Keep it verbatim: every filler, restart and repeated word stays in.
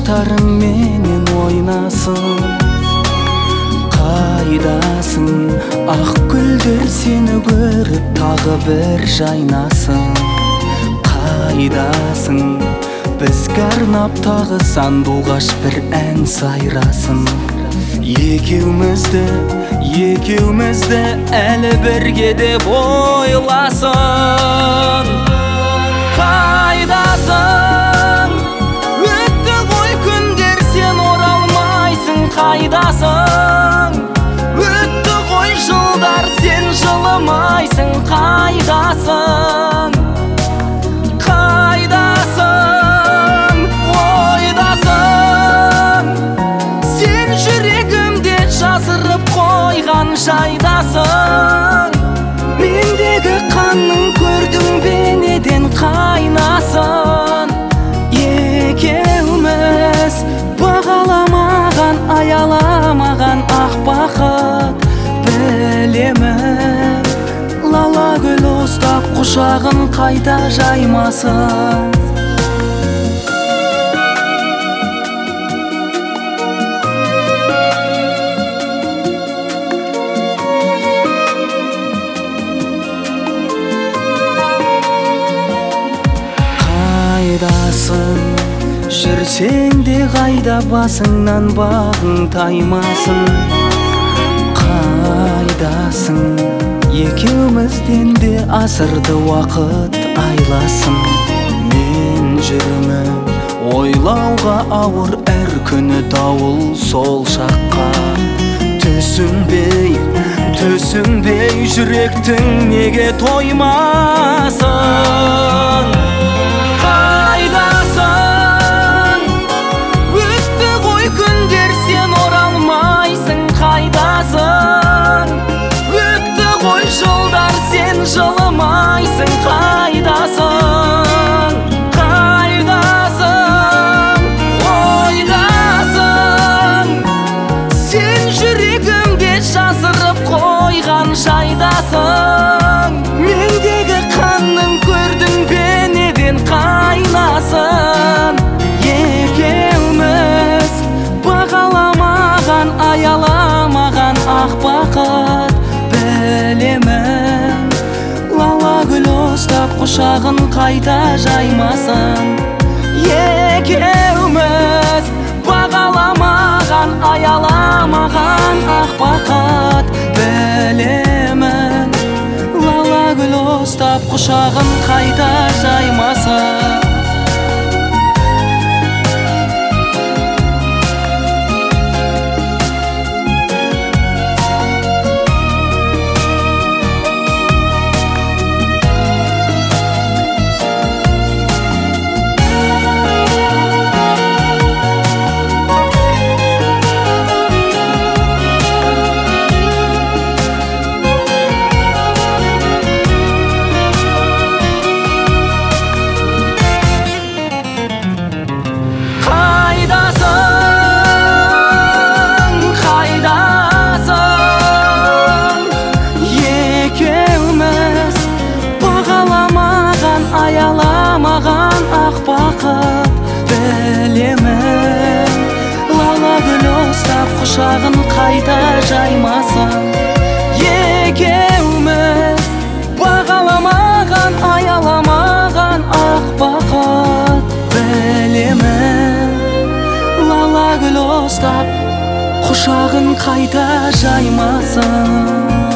каштарың менен ойнасын. Кайдасың, ак гүлдөр сени көрүп тагы бир жайнасын. Кайдасың, бизге арнап тагы сандугаш бир ән сайрасын. Екеумізді, екеумізді әлі бірге деп ойласын. Қайдасың? Өтті ғой күндер, сен оралмайсың. Қайдасың? Өтті ғой жылдар, сен жылымайсың. Қайдасың? Қайдасың? Ойдасың? Сен жүрегімде жазырып қойған жайдасың. Мендегі қанның көрдің бенеден қайнасын. Екеуміз бағаламаған, аяламаған ақ бақыт білемін. Лала гүл ұстап құшағын қайта жаймасын. Қайдасың, жүрсең де қайда, басыңнан бағың таймасын. Қайдасың, екеумізден де асырды уақыт айласын. Мен жүрмін ойлауға ауыр, әр күні дауыл сол шаққа. Түсінбей, түсінбей жүректің неге тоймасын. Қайдасың? Өтті ғой күндер, сен оралмайсың. Қайдасың? Өтті ғой жылдар, сен жылымайсың. Қайдасың? Қайдасың? Ойдасың? Сен жүрегімде жазырып қойған жайдасың. Мендегі қанның көрдің бенеден қайнасын. Екеуміз бағаламаған, аяламаған ақ бақыт білемін. Лала гүл ұстап құшағын қайта жаймасын. Екеуміз бағаламаған, аяламаған ақ бақыт білемін. Лала гүл ұстап құшағын қайта жаймасын. Аяламаған ақ бақыт білемін. Лала гүл ұстап құшағын қайта жаймасын. Екеуміз бағаламаған, аяламаған ақ бақыт білемін. Лала гүл ұстап құшағын қайта жаймасын.